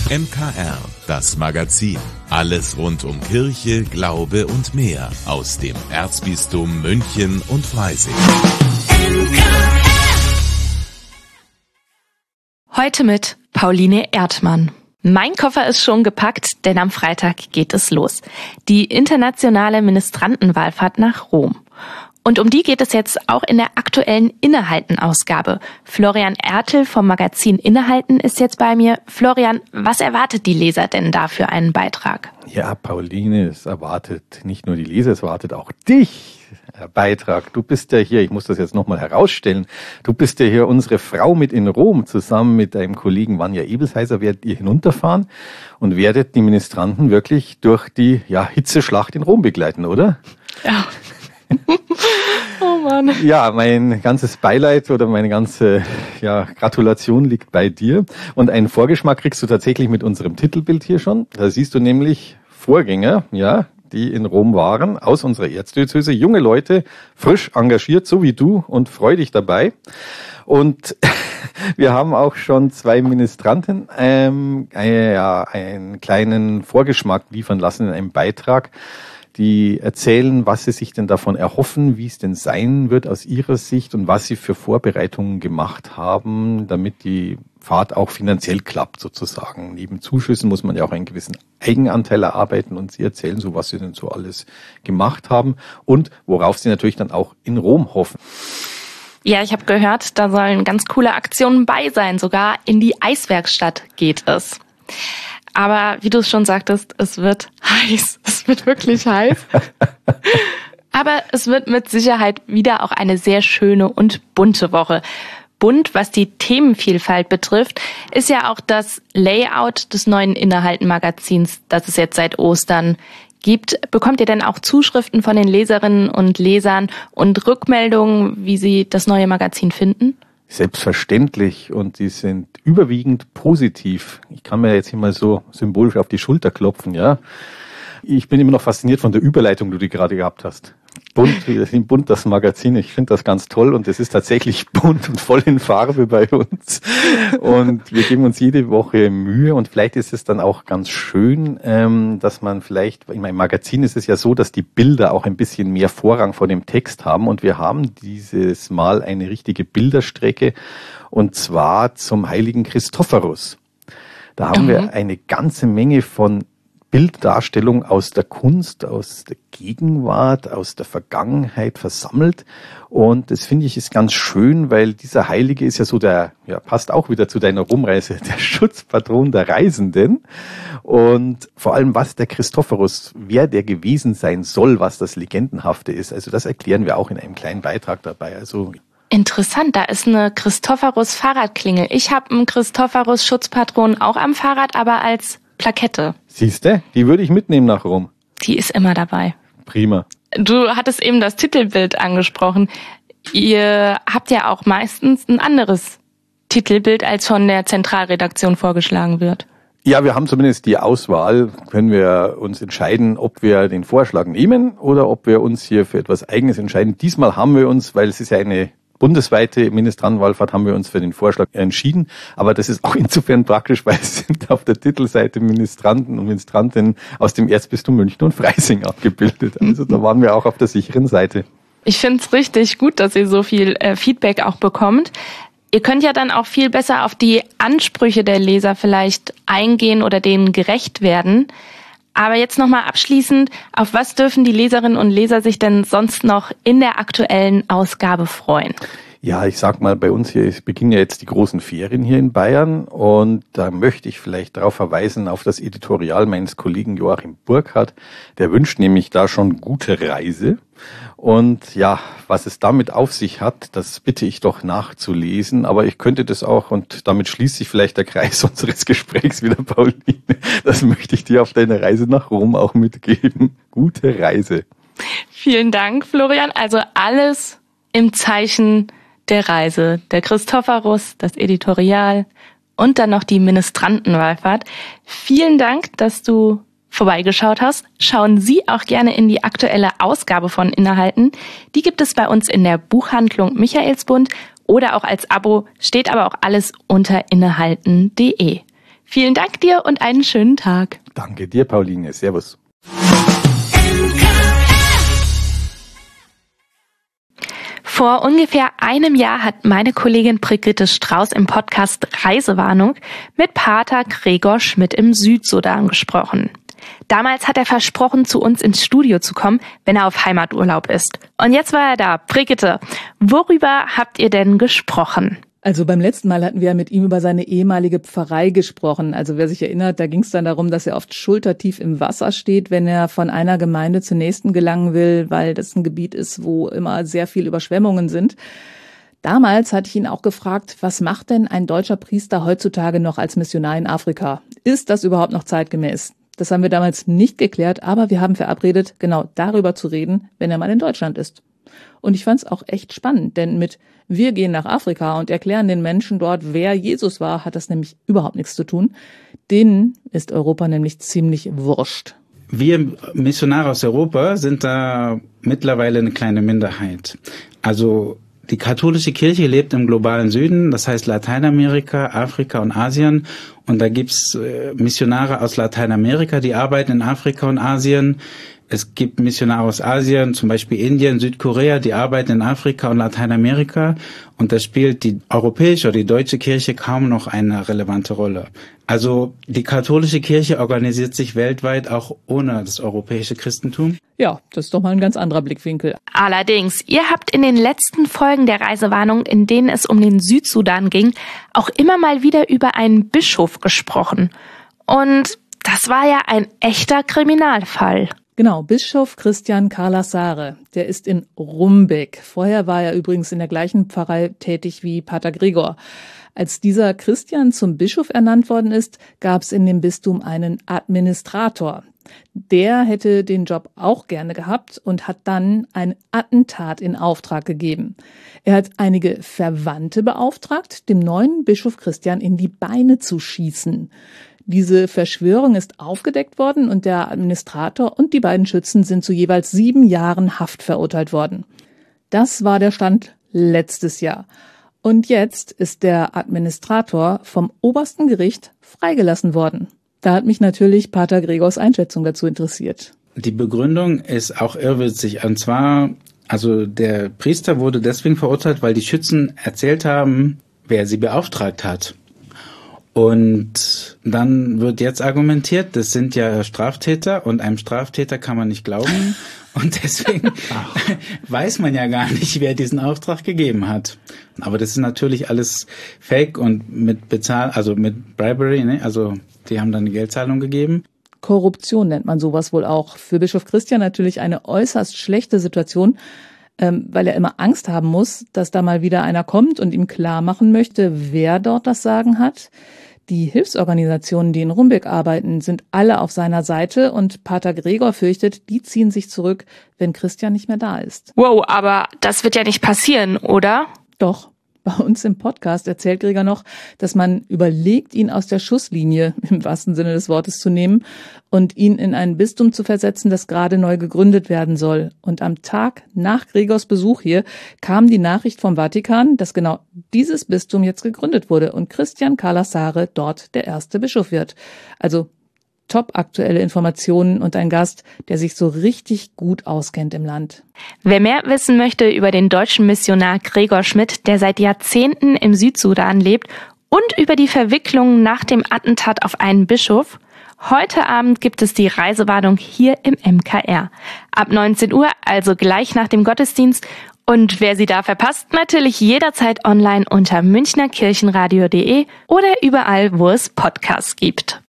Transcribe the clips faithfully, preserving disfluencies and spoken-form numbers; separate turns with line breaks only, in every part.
M K R, das Magazin. Alles rund um Kirche, Glaube und mehr aus dem Erzbistum München und Freising.
Heute mit Pauline Erdmann. Mein Koffer ist schon gepackt, denn am Freitag geht es los. Die internationale Ministrantenwallfahrt nach Rom. Und um die geht es jetzt auch in der aktuellen Innehalten-Ausgabe. Florian Ertl vom Magazin Innehalten ist jetzt bei mir. Florian, was erwartet die Leser denn da für einen Beitrag?
Ja, Pauline, es erwartet nicht nur die Leser, es erwartet auch dich, Herr Beitrag. Du bist ja hier, ich muss das jetzt nochmal herausstellen, du bist ja hier unsere Frau mit in Rom. Zusammen mit deinem Kollegen Vanja Ebelsheiser werdet ihr hinunterfahren und werdet die Ministranten wirklich durch die ja, Hitzeschlacht in Rom begleiten, oder?
Ja. Oh Mann.
Ja, mein ganzes Beileid oder meine ganze ja, Gratulation liegt bei dir. Und einen Vorgeschmack kriegst du tatsächlich mit unserem Titelbild hier schon. Da siehst du nämlich Vorgänger, ja, die in Rom waren, aus unserer Erzdiözese. Junge Leute, frisch engagiert, so wie du, und freudig dabei. Und wir haben auch schon zwei Ministranten ähm, äh, ja, einen kleinen Vorgeschmack liefern lassen in einem Beitrag. Die erzählen, was sie sich denn davon erhoffen, wie es denn sein wird aus ihrer Sicht und was sie für Vorbereitungen gemacht haben, damit die Fahrt auch finanziell klappt sozusagen. Neben Zuschüssen muss man ja auch einen gewissen Eigenanteil erarbeiten und sie erzählen so, was sie denn so alles gemacht haben und worauf sie natürlich dann auch in Rom hoffen.
Ja, ich habe gehört, da sollen ganz coole Aktionen bei sein. Sogar in die Eiswerkstatt geht es. Aber wie du es schon sagtest, es wird heiß. Es wird wirklich heiß. Aber es wird mit Sicherheit wieder auch eine sehr schöne und bunte Woche. Bunt, was die Themenvielfalt betrifft, ist ja auch das Layout des neuen Innehalten-Magazins, das es jetzt seit Ostern gibt. Bekommt ihr denn auch Zuschriften von den Leserinnen und Lesern und Rückmeldungen, wie sie das neue Magazin finden?
Selbstverständlich, und die sind überwiegend positiv. Ich kann mir jetzt hier mal so symbolisch auf die Schulter klopfen, ja. Ich bin immer noch fasziniert von der Überleitung, die du gerade gehabt hast. Bunt, wir sind bunt, das Magazin. Ich finde das ganz toll und es ist tatsächlich bunt und voll in Farbe bei uns. Und wir geben uns jede Woche Mühe und vielleicht ist es dann auch ganz schön, ähm, dass man vielleicht, in meinem Magazin ist es ja so, dass die Bilder auch ein bisschen mehr Vorrang vor dem Text haben und wir haben dieses Mal eine richtige Bilderstrecke und zwar zum heiligen Christophorus. Da haben mhm. wir eine ganze Menge von Bilddarstellung aus der Kunst, aus der Gegenwart, aus der Vergangenheit versammelt. Und das finde ich ist ganz schön, weil dieser Heilige ist ja so der, ja, passt auch wieder zu deiner Rumreise, der Schutzpatron der Reisenden. Und vor allem, was der Christophorus, wer der gewesen sein soll, was das Legendenhafte ist. Also das erklären wir auch in einem kleinen Beitrag dabei. Also
interessant, da ist eine Christophorus-Fahrradklingel. Ich habe einen Christophorus-Schutzpatron auch am Fahrrad, aber als Plakette.
Siehste, die würde ich mitnehmen nach Rom.
Die ist immer dabei.
Prima.
Du hattest eben das Titelbild angesprochen. Ihr habt ja auch meistens ein anderes Titelbild, als von der Zentralredaktion vorgeschlagen wird.
Ja, wir haben zumindest die Auswahl, können wir uns entscheiden, ob wir den Vorschlag nehmen oder ob wir uns hier für etwas Eigenes entscheiden. Diesmal haben wir uns, weil es ist ja eine bundesweite Ministrantenwallfahrt, haben wir uns für den Vorschlag entschieden. Aber das ist auch insofern praktisch, weil es sind auf der Titelseite Ministranten und Ministrantinnen aus dem Erzbistum München und Freising abgebildet. Also da waren wir auch auf der sicheren Seite.
Ich finde es richtig gut, dass ihr so viel äh, Feedback auch bekommt. Ihr könnt ja dann auch viel besser auf die Ansprüche der Leser vielleicht eingehen oder denen gerecht werden. Aber jetzt nochmal abschließend, auf was dürfen die Leserinnen und Leser sich denn sonst noch in der aktuellen Ausgabe freuen?
Ja, ich sag mal, bei uns hier ist, beginnen ja jetzt die großen Ferien hier in Bayern und da möchte ich vielleicht darauf verweisen, auf das Editorial meines Kollegen Joachim Burkhardt. Der wünscht nämlich da schon gute Reise. Und ja, was es damit auf sich hat, das bitte ich doch nachzulesen. Aber ich könnte das auch, und damit schließt sich vielleicht der Kreis unseres Gesprächs wieder, Pauline. Das möchte ich dir auf deiner Reise nach Rom auch mitgeben. Gute Reise.
Vielen Dank, Florian. Also alles im Zeichen der Reise. Der Christophorus, das Editorial und dann noch die Ministrantenwallfahrt. Vielen Dank, dass du vorbeigeschaut hast. Schauen Sie auch gerne in die aktuelle Ausgabe von Innehalten. Die gibt es bei uns in der Buchhandlung Michaelsbund oder auch als Abo, steht aber auch alles unter innehalten punkt de. Vielen Dank dir und einen schönen Tag.
Danke dir, Pauline. Servus.
Vor ungefähr einem Jahr hat meine Kollegin Brigitte Strauß im Podcast Reisewarnung mit Pater Gregor Schmidt im Südsudan gesprochen. Damals hat er versprochen, zu uns ins Studio zu kommen, wenn er auf Heimaturlaub ist. Und jetzt war er da. Brigitte, worüber habt ihr denn gesprochen?
Also beim letzten Mal hatten wir mit ihm über seine ehemalige Pfarrei gesprochen. Also wer sich erinnert, da ging es dann darum, dass er oft schultertief im Wasser steht, wenn er von einer Gemeinde zur nächsten gelangen will, weil das ein Gebiet ist, wo immer sehr viel Überschwemmungen sind. Damals hatte ich ihn auch gefragt, was macht denn ein deutscher Priester heutzutage noch als Missionar in Afrika? Ist das überhaupt noch zeitgemäß? Das haben wir damals nicht geklärt, aber wir haben verabredet, genau darüber zu reden, wenn er mal in Deutschland ist. Und ich fand es auch echt spannend, denn mit wir gehen nach Afrika und erklären den Menschen dort, wer Jesus war, hat das nämlich überhaupt nichts zu tun. Denen ist Europa nämlich ziemlich wurscht.
Wir Missionare aus Europa sind da mittlerweile eine kleine Minderheit. Also die katholische Kirche lebt im globalen Süden, das heißt Lateinamerika, Afrika und Asien. Und da gibt's Missionare aus Lateinamerika, die arbeiten in Afrika und Asien. Es gibt Missionare aus Asien, zum Beispiel Indien, Südkorea, die arbeiten in Afrika und Lateinamerika. Und da spielt die europäische oder die deutsche Kirche kaum noch eine relevante Rolle. Also die katholische Kirche organisiert sich weltweit auch ohne das europäische Christentum.
Ja, das ist doch mal ein ganz anderer Blickwinkel.
Allerdings, ihr habt in den letzten Folgen der Reisewarnung, in denen es um den Südsudan ging, auch immer mal wieder über einen Bischof gesprochen. Und das war ja ein echter Kriminalfall.
Genau, Bischof Christian Carlasare, der ist in Rumbek. Vorher war er übrigens in der gleichen Pfarrei tätig wie Pater Gregor. Als dieser Christian zum Bischof ernannt worden ist, gab es in dem Bistum einen Administrator. Der hätte den Job auch gerne gehabt und hat dann ein Attentat in Auftrag gegeben. Er hat einige Verwandte beauftragt, dem neuen Bischof Christian in die Beine zu schießen. Diese Verschwörung ist aufgedeckt worden und der Administrator und die beiden Schützen sind zu jeweils sieben Jahren Haft verurteilt worden. Das war der Stand letztes Jahr. Und jetzt ist der Administrator vom obersten Gericht freigelassen worden. Da hat mich natürlich Pater Gregors Einschätzung dazu interessiert.
Die Begründung ist auch irrwitzig. Und zwar, also der Priester wurde deswegen verurteilt, weil die Schützen erzählt haben, wer sie beauftragt hat. Und dann wird jetzt argumentiert, das sind ja Straftäter und einem Straftäter kann man nicht glauben. Und deswegen weiß man ja gar nicht, wer diesen Auftrag gegeben hat. Aber das ist natürlich alles Fake und mit Bezahl, also mit Bribery, ne? Also die haben dann die Geldzahlung gegeben.
Korruption nennt man sowas wohl auch. Für Bischof Christian natürlich eine äußerst schlechte Situation, ähm, weil er immer Angst haben muss, dass da mal wieder einer kommt und ihm klar machen möchte, wer dort das Sagen hat. Die Hilfsorganisationen, die in Rumbek arbeiten, sind alle auf seiner Seite und Pater Gregor fürchtet, die ziehen sich zurück, wenn Christian nicht mehr da ist.
Wow, aber das wird ja nicht passieren, oder?
Doch. Bei uns im Podcast erzählt Gregor noch, dass man überlegt, ihn aus der Schusslinie im wahrsten Sinne des Wortes zu nehmen und ihn in ein Bistum zu versetzen, das gerade neu gegründet werden soll. Und am Tag nach Gregors Besuch hier kam die Nachricht vom Vatikan, dass genau dieses Bistum jetzt gegründet wurde und Christian Carlasare dort der erste Bischof wird. Also top aktuelle Informationen und ein Gast, der sich so richtig gut auskennt im Land.
Wer mehr wissen möchte über den deutschen Missionar Gregor Schmidt, der seit Jahrzehnten im Südsudan lebt, und über die Verwicklungen nach dem Attentat auf einen Bischof, heute Abend gibt es die Reisewarnung hier im M K R. Ab neunzehn Uhr, also gleich nach dem Gottesdienst. Und wer sie da verpasst, natürlich jederzeit online unter münchnerkirchenradio punkt de oder überall, wo es Podcasts gibt.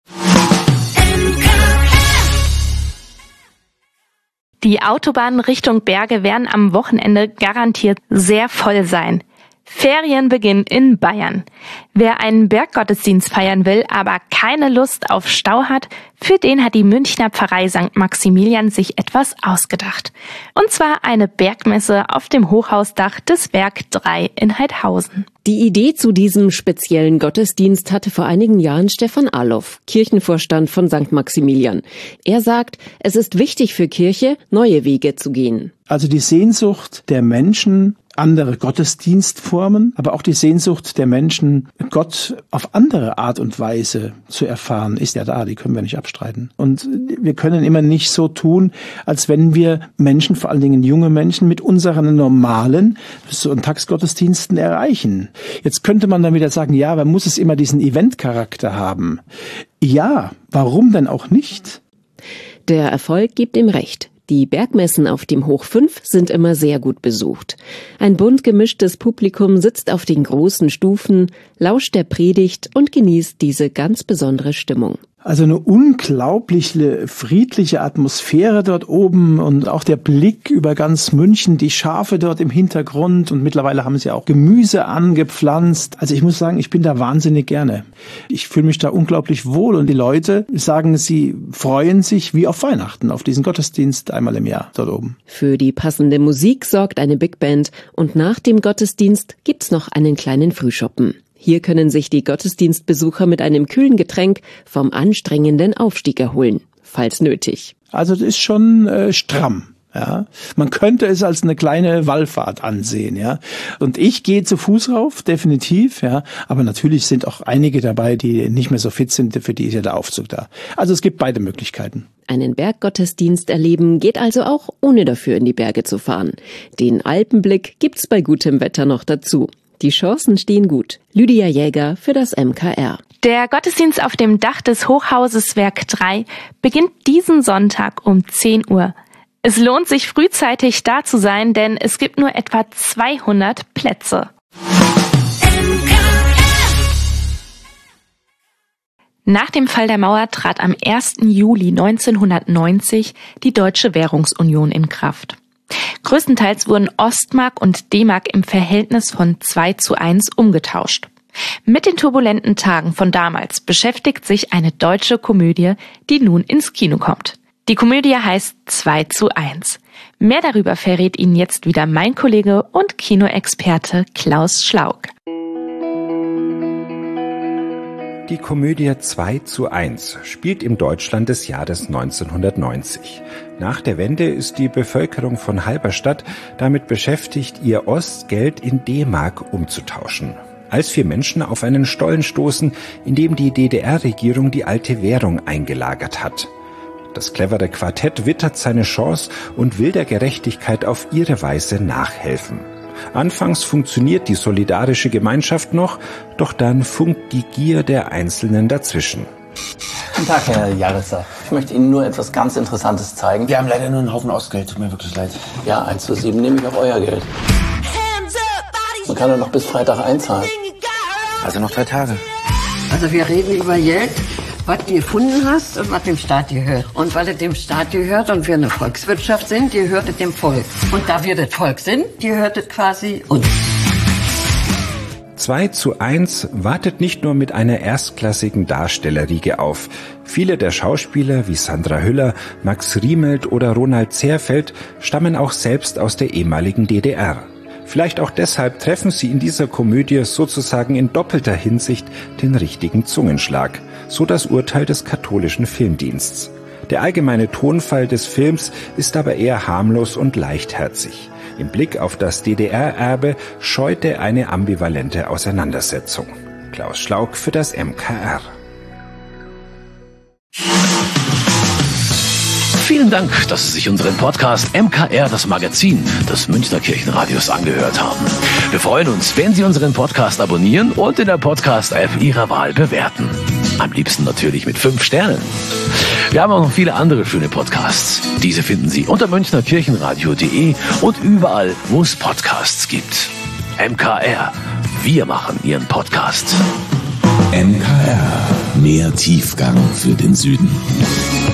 Die Autobahnen Richtung Berge werden am Wochenende garantiert sehr voll sein. Ferienbeginn in Bayern. Wer einen Berggottesdienst feiern will, aber keine Lust auf Stau hat, für den hat die Münchner Pfarrei Sankt Maximilian sich etwas ausgedacht. Und zwar eine Bergmesse auf dem Hochhausdach des Werk drei in Heidhausen.
Die Idee zu diesem speziellen Gottesdienst hatte vor einigen Jahren Stefan Alloff, Kirchenvorstand von Sankt Maximilian. Er sagt, es ist wichtig für Kirche, neue Wege zu gehen.
Also die Sehnsucht der Menschen, andere Gottesdienstformen, aber auch die Sehnsucht der Menschen, Gott auf andere Art und Weise zu erfahren, ist ja da, die können wir nicht abstreiten. Und wir können immer nicht so tun, als wenn wir Menschen, vor allen Dingen junge Menschen, mit unseren normalen Sonntagsgottesdiensten erreichen. Jetzt könnte man dann wieder sagen, ja, man muss es immer diesen Eventcharakter haben. Ja, warum denn auch nicht?
Der Erfolg gibt ihm recht. Die Bergmessen auf dem Hoch fünf sind immer sehr gut besucht. Ein bunt gemischtes Publikum sitzt auf den großen Stufen, lauscht der Predigt und genießt diese ganz besondere Stimmung.
Also eine unglaubliche, friedliche Atmosphäre dort oben und auch der Blick über ganz München, die Schafe dort im Hintergrund und mittlerweile haben sie auch Gemüse angepflanzt. Also ich muss sagen, ich bin da wahnsinnig gerne. Ich fühle mich da unglaublich wohl und die Leute sagen, sie freuen sich wie auf Weihnachten, auf diesen Gottesdienst einmal im Jahr dort oben.
Für die passende Musik sorgt eine Big Band und nach dem Gottesdienst gibt's noch einen kleinen Frühschoppen. Hier können sich die Gottesdienstbesucher mit einem kühlen Getränk vom anstrengenden Aufstieg erholen, falls nötig.
Also das ist schon äh, stramm. Ja, man könnte es als eine kleine Wallfahrt ansehen, ja. Und ich gehe zu Fuß rauf, definitiv, ja. Aber natürlich sind auch einige dabei, die nicht mehr so fit sind, für die ist ja der Aufzug da. Also es gibt beide Möglichkeiten.
Einen Berggottesdienst erleben geht also auch, ohne dafür in die Berge zu fahren. Den Alpenblick gibt's bei gutem Wetter noch dazu. Die Chancen stehen gut. Lydia Jäger für das M K R.
Der Gottesdienst auf dem Dach des Hochhauses Werk drei beginnt diesen Sonntag um zehn Uhr. Es lohnt sich frühzeitig da zu sein, denn es gibt nur etwa zweihundert Plätze. Nach dem Fall der Mauer trat am ersten Juli neunzehnhundertneunzig die Deutsche Währungsunion in Kraft. Größtenteils wurden Ostmark und D-Mark im Verhältnis von zwei zu eins umgetauscht. Mit den turbulenten Tagen von damals beschäftigt sich eine deutsche Komödie, die nun ins Kino kommt. Die Komödie heißt zwei zu eins. Mehr darüber verrät Ihnen jetzt wieder mein Kollege und Kinoexperte Klaus Schlauk.
Die Komödie zwei zu eins spielt im Deutschland des Jahres neunzehnhundertneunzig. Nach der Wende ist die Bevölkerung von Halberstadt damit beschäftigt, ihr Ostgeld in D-Mark umzutauschen. Als vier Menschen auf einen Stollen stoßen, in dem die D D R-Regierung die alte Währung eingelagert hat. Das clevere Quartett wittert seine Chance und will der Gerechtigkeit auf ihre Weise nachhelfen. Anfangs funktioniert die solidarische Gemeinschaft noch, doch dann funkt die Gier der Einzelnen dazwischen.
Guten Tag, Herr Jarisser. Ich möchte Ihnen nur etwas ganz Interessantes zeigen.
Wir haben leider nur einen Haufen Ostgeld, tut mir wirklich leid.
Ja, eins zu sieben nehme ich auf euer Geld. Man kann ja noch bis Freitag einzahlen.
Also noch drei Tage.
Also wir reden über Geld, was du gefunden hast und was dem Staat gehört. Und weil es dem Staat gehört und wir eine Volkswirtschaft sind, gehört es dem Volk. Und da wir das Volk sind, gehört es quasi uns.
zwei zu eins wartet nicht nur mit einer erstklassigen Darstellerriege auf. Viele der Schauspieler wie Sandra Hüller, Max Riemelt oder Ronald Zehrfeld stammen auch selbst aus der ehemaligen D D R. Vielleicht auch deshalb treffen sie in dieser Komödie sozusagen in doppelter Hinsicht den richtigen Zungenschlag. So das Urteil des katholischen Filmdiensts. Der allgemeine Tonfall des Films ist aber eher harmlos und leichtherzig. Im Blick auf das D D R-Erbe scheute eine ambivalente Auseinandersetzung. Klaus Schlauk für das M K R.
Vielen Dank, dass Sie sich unseren Podcast M K R, das Magazin des Münchner Kirchenradios, angehört haben. Wir freuen uns, wenn Sie unseren Podcast abonnieren und in der Podcast-App Ihrer Wahl bewerten. Am liebsten natürlich mit fünf Sternen. Wir haben auch noch viele andere schöne Podcasts. Diese finden Sie unter münchner kirchenradio punkt de und überall, wo es Podcasts gibt. M K R, wir machen Ihren Podcast.
M K R, mehr Tiefgang für den Süden.